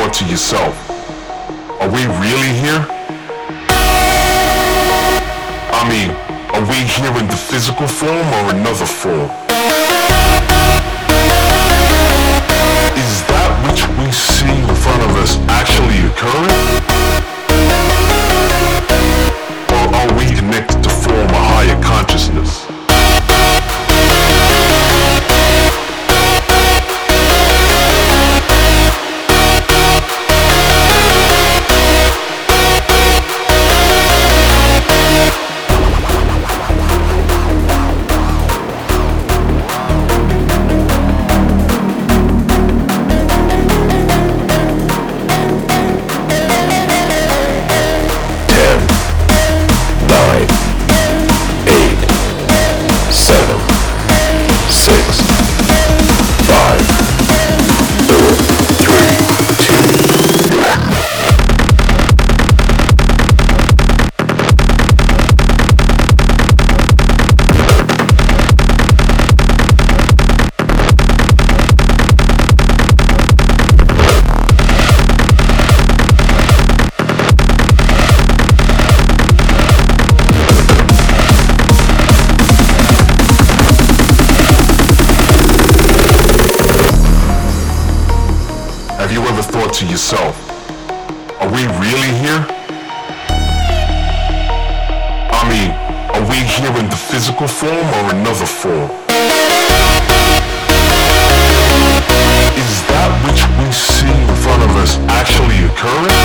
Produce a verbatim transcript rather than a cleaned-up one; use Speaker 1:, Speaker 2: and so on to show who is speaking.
Speaker 1: thought to yourself, are we really here? I mean, are we here in the physical form or another form? Is that which we see in front of us actually occurring? Or are we connected to form a higher consciousness? Have you ever thought to yourself, are we really here? I mean, are we here in the physical form or another form? Is that which we see in front of us actually occurring?